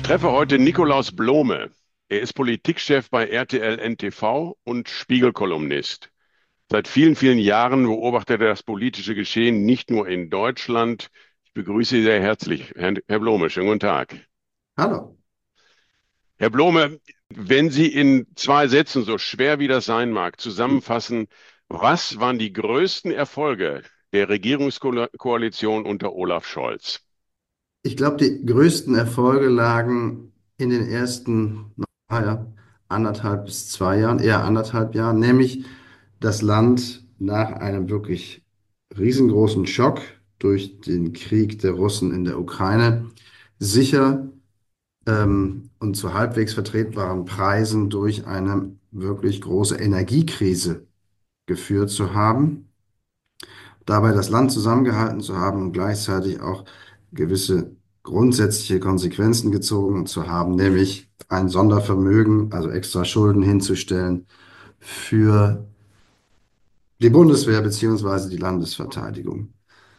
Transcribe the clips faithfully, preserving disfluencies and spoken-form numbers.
Treffe heute Nikolaus Blome. Er ist Politikchef bei R T L N T V und Spiegel-Kolumnist. Seit vielen, vielen Jahren beobachtet er das politische Geschehen nicht nur in Deutschland. Ich begrüße Sie sehr herzlich, Herr, Herr Blome. Schönen guten Tag. Hallo. Herr Blome, wenn Sie in zwei Sätzen, so schwer wie das sein mag, zusammenfassen, was waren die größten Erfolge der Regierungskoalition unter Olaf Scholz? Ich glaube, die größten Erfolge lagen in den ersten, naja, anderthalb bis zwei Jahren, eher anderthalb Jahren, nämlich das Land nach einem wirklich riesengroßen Schock durch den Krieg der Russen in der Ukraine sicher ähm, und zu halbwegs vertretbaren Preisen durch eine wirklich große Energiekrise geführt zu haben, dabei das Land zusammengehalten zu haben und gleichzeitig auch gewisse grundsätzliche Konsequenzen gezogen zu haben, nämlich ein Sondervermögen, also extra Schulden hinzustellen für die Bundeswehr beziehungsweise die Landesverteidigung.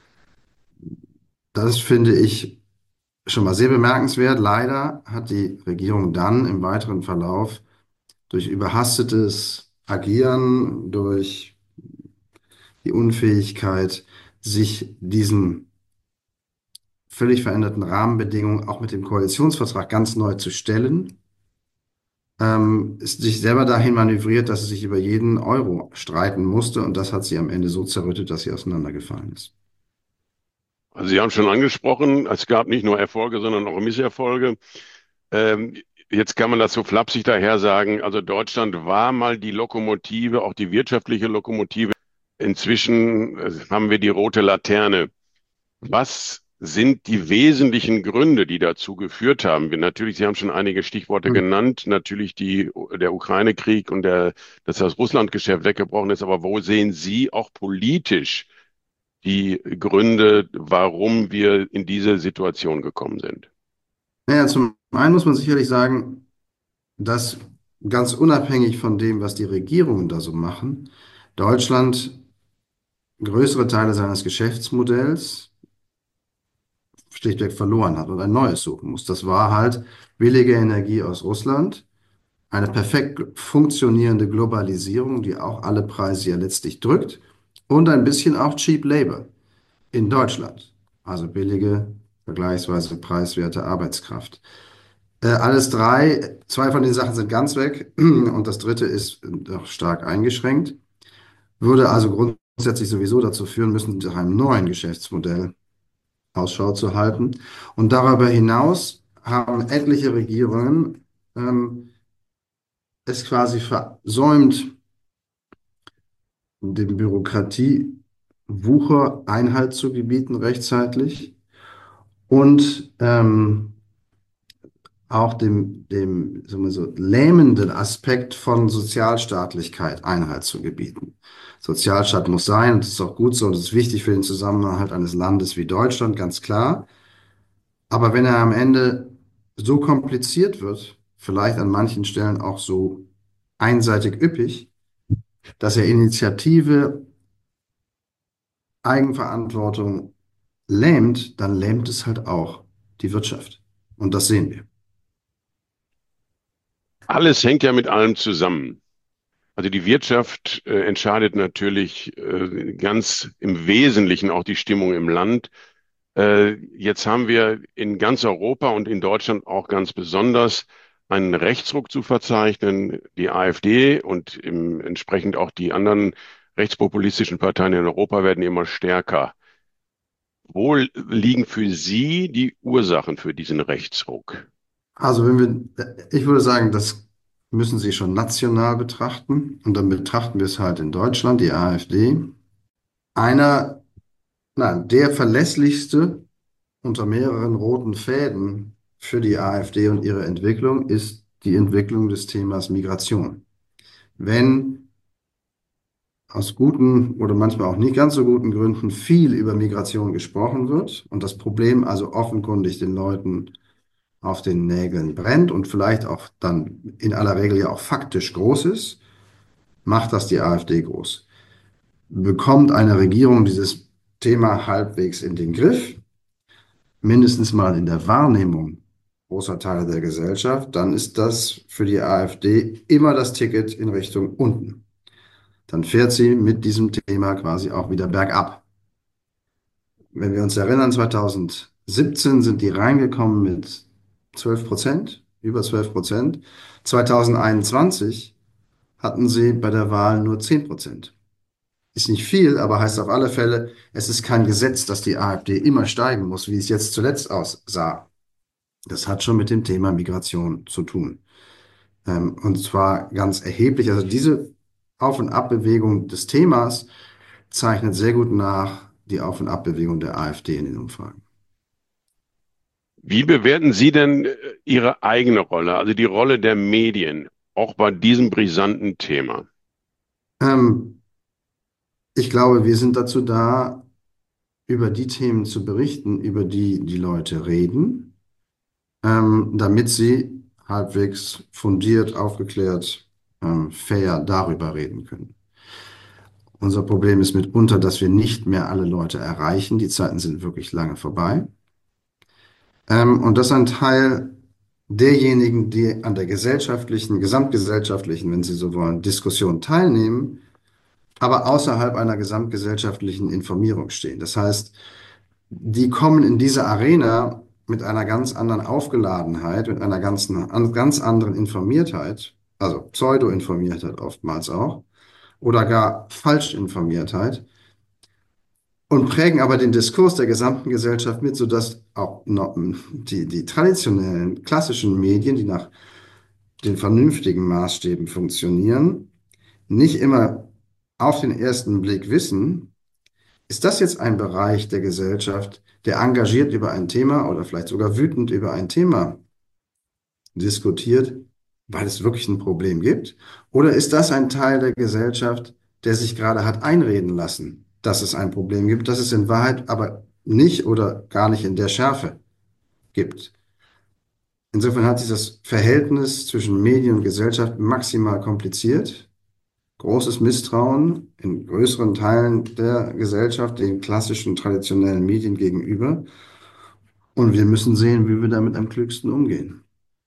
Das finde ich schon mal sehr bemerkenswert. Leider hat die Regierung dann im weiteren Verlauf durch überhastetes Agieren, durch die Unfähigkeit, sich diesen völlig veränderten Rahmenbedingungen auch mit dem Koalitionsvertrag ganz neu zu stellen, ähm, ist sich selber dahin manövriert, dass sie sich über jeden Euro streiten musste und das hat sie am Ende so zerrüttet, dass sie auseinandergefallen ist. Also Sie haben schon angesprochen, es gab nicht nur Erfolge, sondern auch Misserfolge. Ähm, Jetzt kann man das so flapsig daher sagen. Also Deutschland war mal die Lokomotive, auch die wirtschaftliche Lokomotive. Inzwischen äh, haben wir die rote Laterne. Was sind die wesentlichen Gründe, die dazu geführt haben? Wir, natürlich, Sie haben schon einige Stichworte Hm. genannt. Natürlich die, der Ukraine-Krieg und der, dass das Russland-Geschäft weggebrochen ist. Aber wo sehen Sie auch politisch die Gründe, warum wir in diese Situation gekommen sind? Naja, zum einen muss man sicherlich sagen, dass ganz unabhängig von dem, was die Regierungen da so machen, Deutschland größere Teile seines Geschäftsmodells schlichtweg verloren hat und ein neues suchen muss. Das war halt billige Energie aus Russland, eine perfekt funktionierende Globalisierung, die auch alle Preise ja letztlich drückt, und ein bisschen auch Cheap Labor in Deutschland, also billige, vergleichsweise preiswerte Arbeitskraft. Äh, alles drei, zwei von den Sachen sind ganz weg und das dritte ist noch stark eingeschränkt, würde also grundsätzlich sowieso dazu führen müssen, nach einem neuen Geschäftsmodell Ausschau zu halten. Und darüber hinaus haben etliche Regierungen ähm, es quasi versäumt, dem Bürokratiewucher Einhalt zu gebieten rechtzeitig und ähm, auch dem, dem sagen wir so, lähmenden Aspekt von Sozialstaatlichkeit Einhalt zu gebieten. Sozialstaat muss sein und das ist auch gut so und das ist wichtig für den Zusammenhalt eines Landes wie Deutschland, ganz klar. Aber wenn er am Ende so kompliziert wird, vielleicht an manchen Stellen auch so einseitig üppig, dass er Initiative, Eigenverantwortung lähmt, dann lähmt es halt auch die Wirtschaft. Und das sehen wir. Alles hängt ja mit allem zusammen. Also die Wirtschaft äh, entscheidet natürlich äh, ganz im Wesentlichen auch die Stimmung im Land. Äh, jetzt haben wir in ganz Europa und in Deutschland auch ganz besonders einen Rechtsruck zu verzeichnen. Die AfD und im, entsprechend auch die anderen rechtspopulistischen Parteien in Europa werden immer stärker. Wo liegen für Sie die Ursachen für diesen Rechtsruck? Also wenn wir, ich würde sagen, das müssen Sie schon national betrachten. Und dann betrachten wir es halt in Deutschland, die AfD. Einer, nein, der verlässlichste unter mehreren roten Fäden für die AfD und ihre Entwicklung ist die Entwicklung des Themas Migration. Wenn aus guten oder manchmal auch nicht ganz so guten Gründen viel über Migration gesprochen wird und das Problem also offenkundig den Leuten auf den Nägeln brennt und vielleicht auch dann in aller Regel ja auch faktisch groß ist, macht das die AfD groß. Bekommt eine Regierung dieses Thema halbwegs in den Griff, mindestens mal in der Wahrnehmung großer Teile der Gesellschaft, dann ist das für die AfD immer das Ticket in Richtung unten. Dann fährt sie mit diesem Thema quasi auch wieder bergab. Wenn wir uns erinnern, zwanzig siebzehn sind die reingekommen mit zwölf Prozent, über zwölf Prozent. zwanzig einundzwanzig hatten sie bei der Wahl nur zehn Prozent. Ist nicht viel, aber heißt auf alle Fälle, es ist kein Gesetz, dass die AfD immer steigen muss, wie es jetzt zuletzt aussah. Das hat schon mit dem Thema Migration zu tun. Ähm, und zwar ganz erheblich. Also diese Auf- und Abbewegung des Themas zeichnet sehr gut nach die Auf- und Abbewegung der AfD in den Umfragen. Wie bewerten Sie denn äh, Ihre eigene Rolle, also die Rolle der Medien, auch bei diesem brisanten Thema? Ähm, Ich glaube, wir sind dazu da, über die Themen zu berichten, über die die Leute reden, ähm, damit sie halbwegs fundiert, aufgeklärt, ähm, fair darüber reden können. Unser Problem ist mitunter, dass wir nicht mehr alle Leute erreichen. Die Zeiten sind wirklich lange vorbei. Ähm, und dass ein Teil derjenigen, die an der gesellschaftlichen, gesamtgesellschaftlichen, wenn Sie so wollen, Diskussion teilnehmen, aber außerhalb einer gesamtgesellschaftlichen Informierung stehen. Das heißt, die kommen in diese Arena mit einer ganz anderen Aufgeladenheit, mit einer ganz, an, ganz anderen Informiertheit, also Pseudo-Informiertheit oftmals auch, oder gar Falschinformiertheit und prägen aber den Diskurs der gesamten Gesellschaft mit, sodass auch noch die, die traditionellen, klassischen Medien, die nach den vernünftigen Maßstäben funktionieren, nicht immer auf den ersten Blick wissen, ist das jetzt ein Bereich der Gesellschaft, der engagiert über ein Thema oder vielleicht sogar wütend über ein Thema diskutiert, weil es wirklich ein Problem gibt? Oder ist das ein Teil der Gesellschaft, der sich gerade hat einreden lassen, dass es ein Problem gibt, das es in Wahrheit aber nicht oder gar nicht in der Schärfe gibt? Insofern hat sich das Verhältnis zwischen Medien und Gesellschaft maximal kompliziert. Großes Misstrauen in größeren Teilen der Gesellschaft den klassischen traditionellen Medien gegenüber. Und wir müssen sehen, wie wir damit am klügsten umgehen.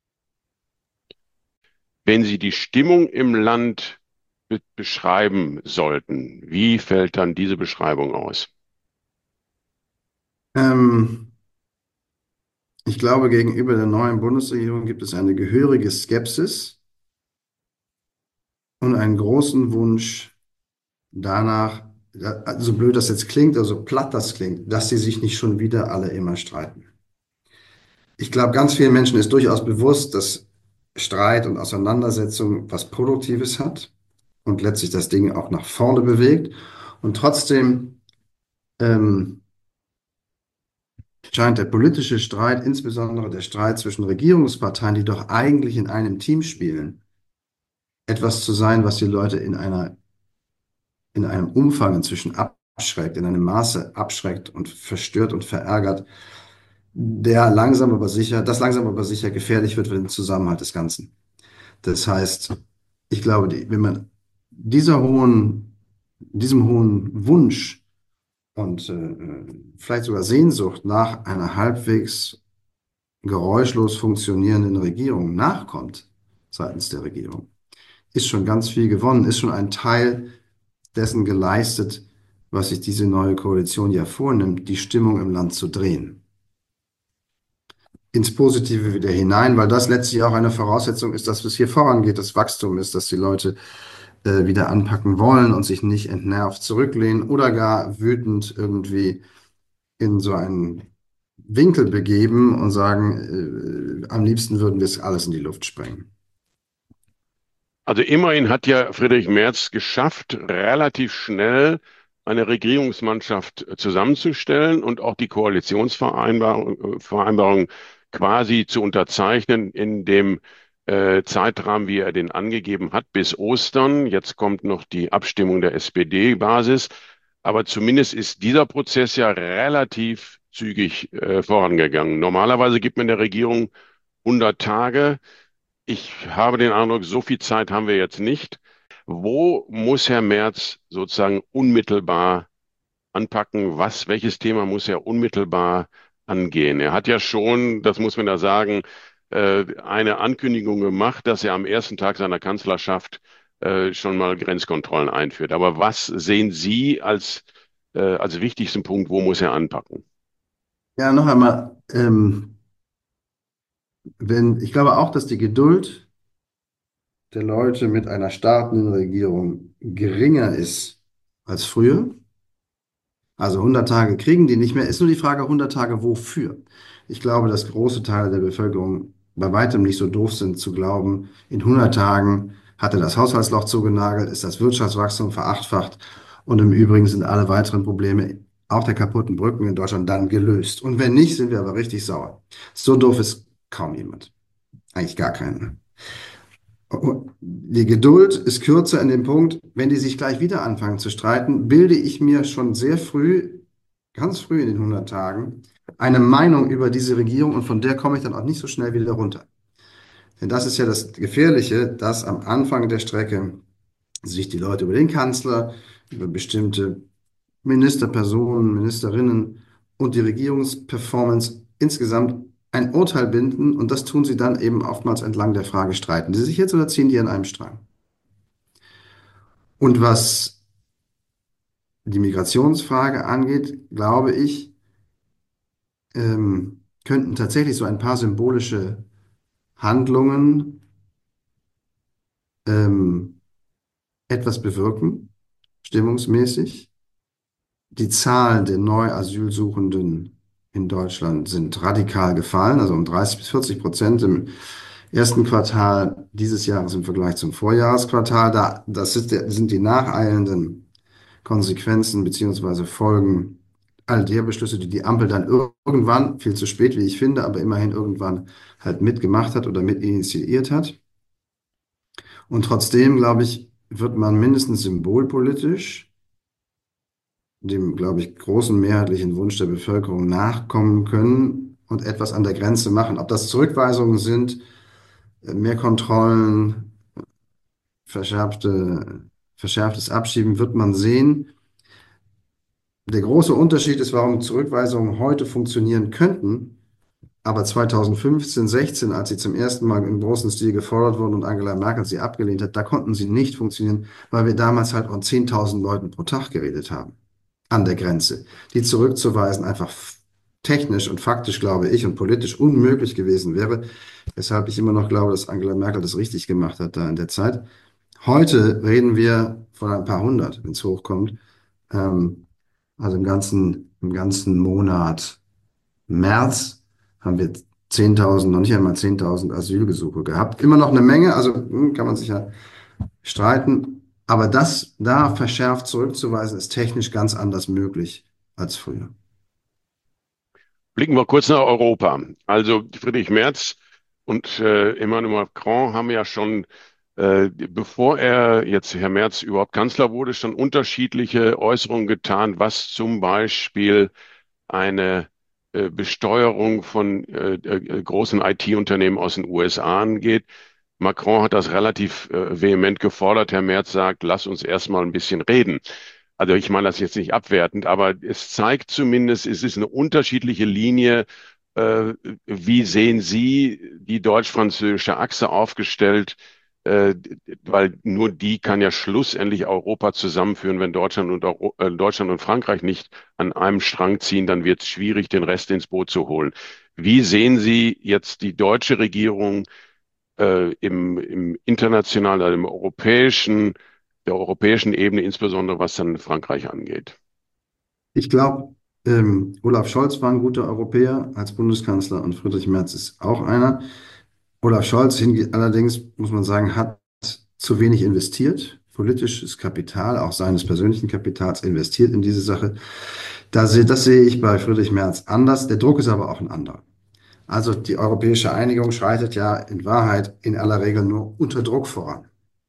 Wenn Sie die Stimmung im Land be beschreiben sollten, wie fällt dann diese Beschreibung aus? Ähm, Ich glaube, gegenüber der neuen Bundesregierung gibt es eine gehörige Skepsis und einen großen Wunsch danach, ja, so blöd das jetzt klingt, also platt das klingt, dass sie sich nicht schon wieder alle immer streiten. Ich glaube, ganz vielen Menschen ist durchaus bewusst, dass Streit und Auseinandersetzung was Produktives hat und letztlich das Ding auch nach vorne bewegt. Und trotzdem ähm, scheint der politische Streit, insbesondere der Streit zwischen Regierungsparteien, die doch eigentlich in einem Team spielen, etwas zu sein, was die Leute in einer, in einem Umfang inzwischen abschreckt, in einem Maße abschreckt und verstört und verärgert, der langsam aber sicher, das langsam aber sicher gefährlich wird für den Zusammenhalt des Ganzen. Das heißt, ich glaube, die, wenn man dieser hohen, diesem hohen Wunsch und äh, vielleicht sogar Sehnsucht nach einer halbwegs geräuschlos funktionierenden Regierung nachkommt, seitens der Regierung, ist schon ganz viel gewonnen, ist schon ein Teil dessen geleistet, was sich diese neue Koalition ja vornimmt, die Stimmung im Land zu drehen. Ins Positive wieder hinein, weil das letztlich auch eine Voraussetzung ist, dass es hier vorangeht, das Wachstum ist, dass die Leute äh, wieder anpacken wollen und sich nicht entnervt zurücklehnen oder gar wütend irgendwie in so einen Winkel begeben und sagen, äh, am liebsten würden wir es alles in die Luft sprengen. Also immerhin hat ja Friedrich Merz geschafft, relativ schnell eine Regierungsmannschaft äh, zusammenzustellen und auch die Koalitionsvereinbarung äh, Vereinbarung quasi zu unterzeichnen in dem äh, Zeitrahmen, wie er den angegeben hat, bis Ostern. Jetzt kommt noch die Abstimmung der S P D-Basis. Aber zumindest ist dieser Prozess ja relativ zügig äh, vorangegangen. Normalerweise gibt man der Regierung hundert Tage. Ich habe den Eindruck, so viel Zeit haben wir jetzt nicht. Wo muss Herr Merz sozusagen unmittelbar anpacken? Was, welches Thema muss er unmittelbar angehen? Er hat ja schon, das muss man da sagen, äh, eine Ankündigung gemacht, dass er am ersten Tag seiner Kanzlerschaft äh, schon mal Grenzkontrollen einführt. Aber was sehen Sie als, äh, als wichtigsten Punkt, wo muss er anpacken? Ja, noch einmal, ähm, wenn, ich glaube auch, dass die Geduld der Leute mit einer startenden Regierung geringer ist als früher. Also hundert Tage kriegen die nicht mehr. Ist nur die Frage, hundert Tage wofür? Ich glaube, dass große Teile der Bevölkerung bei weitem nicht so doof sind zu glauben, in hundert Tagen hat er das Haushaltsloch zugenagelt, ist das Wirtschaftswachstum verachtfacht und im Übrigen sind alle weiteren Probleme, auch der kaputten Brücken in Deutschland, dann gelöst. Und wenn nicht, sind wir aber richtig sauer. So doof ist kaum jemand. Eigentlich gar keiner. Die Geduld ist kürzer in dem Punkt, wenn die sich gleich wieder anfangen zu streiten, bilde ich mir schon sehr früh, ganz früh in den hundert Tagen, eine Meinung über diese Regierung und von der komme ich dann auch nicht so schnell wieder runter. Denn das ist ja das Gefährliche, dass am Anfang der Strecke sich die Leute über den Kanzler, über bestimmte Ministerpersonen, Ministerinnen und die Regierungsperformance insgesamt ein Urteil binden und das tun sie dann eben oftmals entlang der Frage, streiten die sich jetzt oder ziehen die an einem Strang? Und was die Migrationsfrage angeht, glaube ich, ähm, könnten tatsächlich so ein paar symbolische Handlungen ähm, etwas bewirken, stimmungsmäßig. Die Zahlen der Neu-Asylsuchenden in Deutschland sind radikal gefallen, also um dreißig bis vierzig Prozent im ersten Quartal dieses Jahres im Vergleich zum Vorjahresquartal. Da, das sind, sind die nacheilenden Konsequenzen beziehungsweise Folgen all der Beschlüsse, die die Ampel dann ir- irgendwann, viel zu spät, wie ich finde, aber immerhin irgendwann halt mitgemacht hat oder mit initiiert hat. Und trotzdem, glaube ich, wird man mindestens symbolpolitisch dem, glaube ich, großen mehrheitlichen Wunsch der Bevölkerung nachkommen können und etwas an der Grenze machen. Ob das Zurückweisungen sind, äh, mehr Kontrollen, verschärfte, verschärftes Abschieben, wird man sehen. Der große Unterschied ist, warum Zurückweisungen heute funktionieren könnten, aber zweitausendfünfzehn, sechzehn, als sie zum ersten Mal im großen Stil gefordert wurden und Angela Merkel sie abgelehnt hat, da konnten sie nicht funktionieren, weil wir damals halt von zehntausend Leuten pro Tag geredet haben an der Grenze. Die zurückzuweisen einfach f- technisch und faktisch, glaube ich, und politisch unmöglich gewesen wäre, weshalb ich immer noch glaube, dass Angela Merkel das richtig gemacht hat da in der Zeit. Heute reden wir von ein paar hundert, wenn es hochkommt. Ähm, also im ganzen, im ganzen Monat März haben wir zehntausend, noch nicht einmal zehntausend Asylgesuche gehabt. Immer noch eine Menge, also hm, kann man sich ja streiten. Aber das da verschärft zurückzuweisen, ist technisch ganz anders möglich als früher. Blicken wir kurz nach Europa. Also Friedrich Merz und äh, Emmanuel Macron haben ja schon, äh, bevor er jetzt Herr Merz überhaupt Kanzler wurde, schon unterschiedliche Äußerungen getan, was zum Beispiel eine äh, Besteuerung von äh, äh, großen I T-Unternehmen aus den U S A angeht. Macron hat das relativ äh, vehement gefordert. Herr Merz sagt, lass uns erstmal ein bisschen reden. Also ich meine das jetzt nicht abwertend, aber es zeigt zumindest, es ist eine unterschiedliche Linie. Äh, wie sehen Sie die deutsch-französische Achse aufgestellt? Äh, weil nur die kann ja schlussendlich Europa zusammenführen. Wenn Deutschland und, Euro äh, Deutschland und Frankreich nicht an einem Strang ziehen, dann wird es schwierig, den Rest ins Boot zu holen. Wie sehen Sie jetzt die deutsche Regierung äh, im, im internationalen, also im europäischen, der europäischen Ebene, insbesondere was dann Frankreich angeht? Ich glaube, ähm, Olaf Scholz war ein guter Europäer als Bundeskanzler und Friedrich Merz ist auch einer. Olaf Scholz hinge- allerdings, muss man sagen, hat zu wenig investiert. Politisches Kapital, auch seines persönlichen Kapitals, investiert in diese Sache. Da sehe, das sehe ich bei Friedrich Merz anders. Der Druck ist aber auch ein anderer. Also die europäische Einigung schreitet ja in Wahrheit in aller Regel nur unter Druck voran.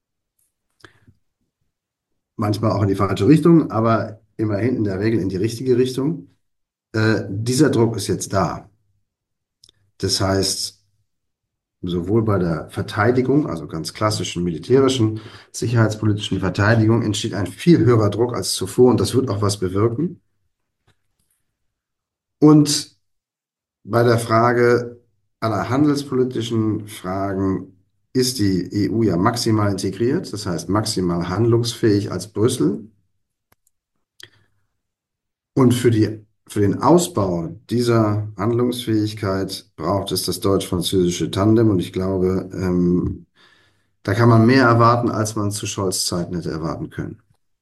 Manchmal auch in die falsche Richtung, aber immerhin in der Regel in die richtige Richtung. Äh, dieser Druck ist jetzt da. Das heißt, sowohl bei der Verteidigung, also ganz klassischen militärischen, sicherheitspolitischen Verteidigung, entsteht ein viel höherer Druck als zuvor und das wird auch was bewirken. Und bei der Frage aller handelspolitischen Fragen ist die E U ja maximal integriert, das heißt maximal handlungsfähig als Brüssel. Und für die, für den Ausbau dieser Handlungsfähigkeit braucht es das deutsch-französische Tandem. Und ich glaube, ähm, da kann man mehr erwarten, als man zu Scholz Zeiten hätte erwarten können.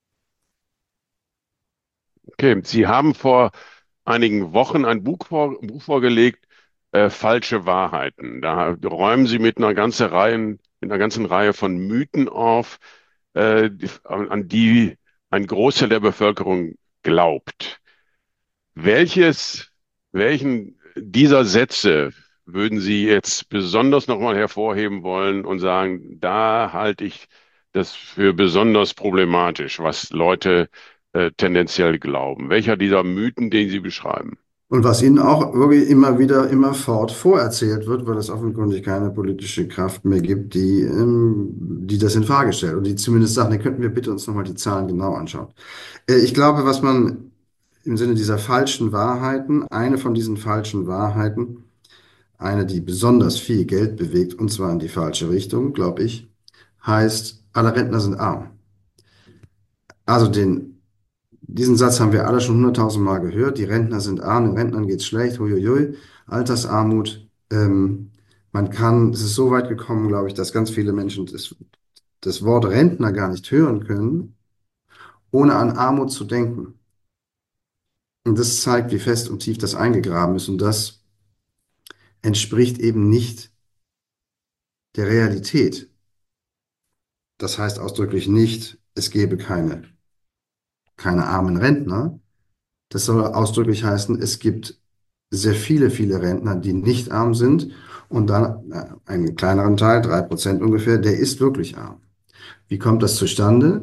Okay, Sie haben vor einigen Wochen ein Buch, vor, Buch vorgelegt, äh, Falsche Wahrheiten. Da räumen Sie mit einer ganzen Reihe, mit einer ganzen Reihe von Mythen auf, äh, die, an die ein Großteil der Bevölkerung glaubt. Welches, welchen dieser Sätze würden Sie jetzt besonders nochmal hervorheben wollen und sagen, da halte ich das für besonders problematisch, was Leute äh, tendenziell glauben? Welcher dieser Mythen, den Sie beschreiben? Und was ihnen auch wirklich immer wieder immerfort vorerzählt wird, weil es offenkundig keine politische Kraft mehr gibt, die, ähm, die das in Frage stellt und die zumindest sagen, dann könnten wir bitte uns nochmal die Zahlen genau anschauen. Äh, ich glaube, was man im Sinne dieser falschen Wahrheiten, eine von diesen falschen Wahrheiten, eine, die besonders viel Geld bewegt, und zwar in die falsche Richtung, glaube ich, heißt, alle Rentner sind arm. Also den, diesen Satz haben wir alle schon hunderttausend Mal gehört. Die Rentner sind arm, den Rentnern geht's schlecht, huiuiui, Altersarmut. Ähm, man kann, es ist so weit gekommen, glaube ich, dass ganz viele Menschen das, das Wort Rentner gar nicht hören können, ohne an Armut zu denken. Und das zeigt, wie fest und tief das eingegraben ist. Und das entspricht eben nicht der Realität. Das heißt ausdrücklich nicht, es gäbe keine, keine armen Rentner. Das soll ausdrücklich heißen, es gibt sehr viele, viele Rentner, die nicht arm sind. Und dann äh, einen kleineren Teil, drei Prozent ungefähr, der ist wirklich arm. Wie kommt das zustande?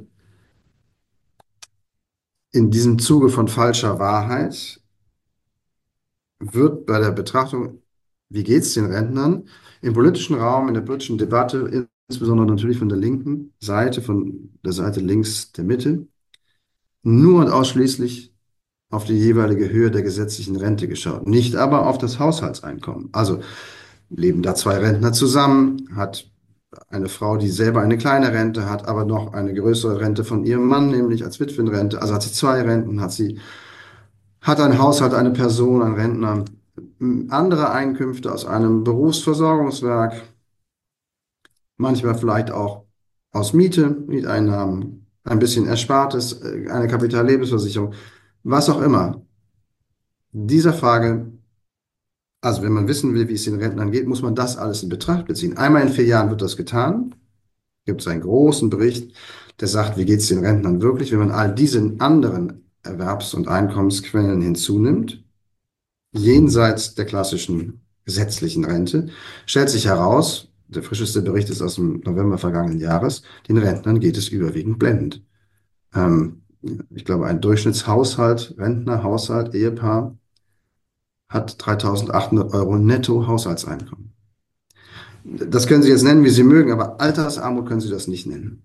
In diesem Zuge von falscher Wahrheit wird bei der Betrachtung, wie geht es den Rentnern, im politischen Raum, in der politischen Debatte, insbesondere natürlich von der linken Seite, von der Seite links der Mitte, nur und ausschließlich auf die jeweilige Höhe der gesetzlichen Rente geschaut, nicht aber auf das Haushaltseinkommen. Also leben da zwei Rentner zusammen, hat eine Frau, die selber eine kleine Rente hat, aber noch eine größere Rente von ihrem Mann, nämlich als Witwenrente. Also hat sie zwei Renten, hat sie, hat ein Haushalt, eine Person, ein Rentner, andere Einkünfte aus einem Berufsversorgungswerk, manchmal vielleicht auch aus Miete, Mieteinnahmen, ein bisschen Erspartes, äh, eine Kapitallebensversicherung, was auch immer. Dieser Frage, also wenn man wissen will, wie es den Rentnern geht, muss man das alles in Betracht beziehen. Einmal in vier Jahren wird das getan. Gibt es einen großen Bericht, der sagt, wie geht es den Rentnern wirklich, wenn man all diese anderen Erwerbs- und Einkommensquellen hinzunimmt, jenseits der klassischen gesetzlichen Rente, stellt sich heraus, der frischeste Bericht ist aus dem November vergangenen Jahres, den Rentnern geht es überwiegend blendend. Ähm, ich glaube, ein Durchschnittshaushalt, Rentner, Haushalt, Ehepaar, hat dreitausendachthundert Euro netto Haushaltseinkommen. Das können Sie jetzt nennen, wie Sie mögen, aber Altersarmut können Sie das nicht nennen.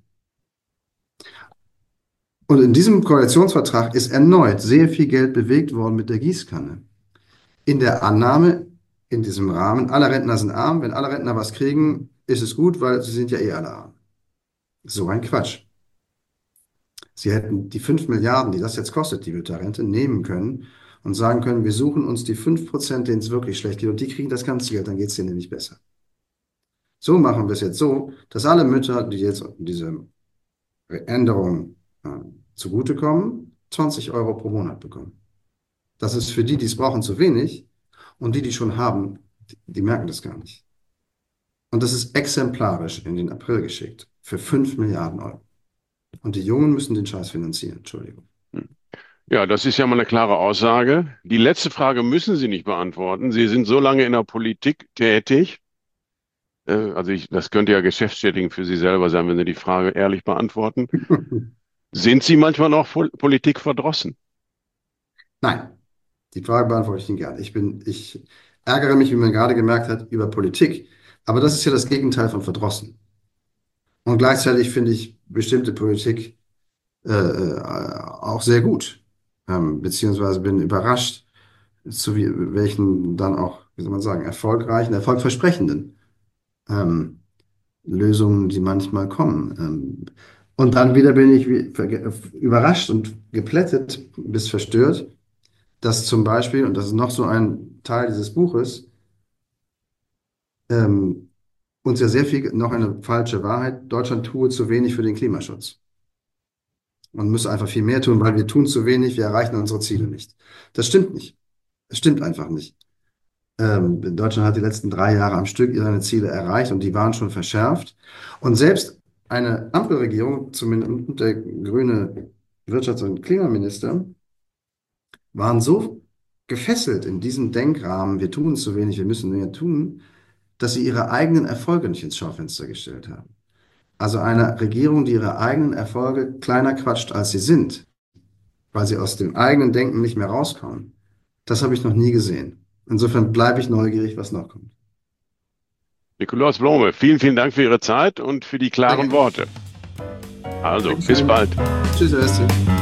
Und in diesem Koalitionsvertrag ist erneut sehr viel Geld bewegt worden mit der Gießkanne. In der Annahme, in diesem Rahmen, alle Rentner sind arm, wenn alle Rentner was kriegen, ist es gut, weil sie sind ja eh alle arm. So ein Quatsch. Sie hätten die fünf Milliarden, die das jetzt kostet, die Mütterrente, nehmen können und sagen können, wir suchen uns die fünf Prozent, denen es wirklich schlecht geht, und die kriegen das ganze Geld, dann geht es denen nämlich besser. So machen wir es jetzt so, dass alle Mütter, die jetzt diese Änderung äh, zugutekommen, zwanzig Euro pro Monat bekommen. Das ist für die, die es brauchen, zu wenig. Und die, die schon haben, die, die merken das gar nicht. Und das ist exemplarisch in den April geschickt. Für fünf Milliarden Euro. Und die Jungen müssen den Scheiß finanzieren. Entschuldigung. Ja, das ist ja mal eine klare Aussage. Die letzte Frage müssen Sie nicht beantworten. Sie sind so lange in der Politik tätig. Äh, also ich, das könnte ja geschäftsschädigend für Sie selber sein, wenn Sie die Frage ehrlich beantworten. Sind Sie manchmal noch Pol- Politik verdrossen? Nein, die Frage beantworte ich Ihnen gerne. Ich bin, ich ärgere mich, wie man gerade gemerkt hat, über Politik. Aber das ist ja das Gegenteil von verdrossen. Und gleichzeitig finde ich bestimmte Politik äh, äh, auch sehr gut. Ähm, beziehungsweise bin überrascht, zu wie- welchen dann auch, wie soll man sagen, erfolgreichen, erfolgversprechenden ähm, Lösungen, die manchmal kommen. Ähm, und dann wieder bin ich wie, verge- überrascht und geplättet bis verstört, dass zum Beispiel, und das ist noch so ein Teil dieses Buches, ähm, uns ja sehr viel, noch eine falsche Wahrheit, Deutschland tue zu wenig für den Klimaschutz. Man müsse einfach viel mehr tun, weil wir tun zu wenig, wir erreichen unsere Ziele nicht. Das stimmt nicht. Es stimmt einfach nicht. Ähm, Deutschland hat die letzten drei Jahre am Stück seine Ziele erreicht und die waren schon verschärft. Und selbst eine Ampelregierung, zumindest der grüne Wirtschafts- und Klimaminister, waren so gefesselt in diesem Denkrahmen, wir tun zu wenig, wir müssen mehr tun, dass sie ihre eigenen Erfolge nicht ins Schaufenster gestellt haben. Also eine Regierung, die ihre eigenen Erfolge kleiner quatscht, als sie sind, weil sie aus dem eigenen Denken nicht mehr rauskommen, das habe ich noch nie gesehen. Insofern bleibe ich neugierig, was noch kommt. Nikolaus Blome, vielen, vielen Dank für Ihre Zeit und für die Sehr klaren gerne. Worte. Also, bis Dankeschön. bald. Tschüss, Herr Westi.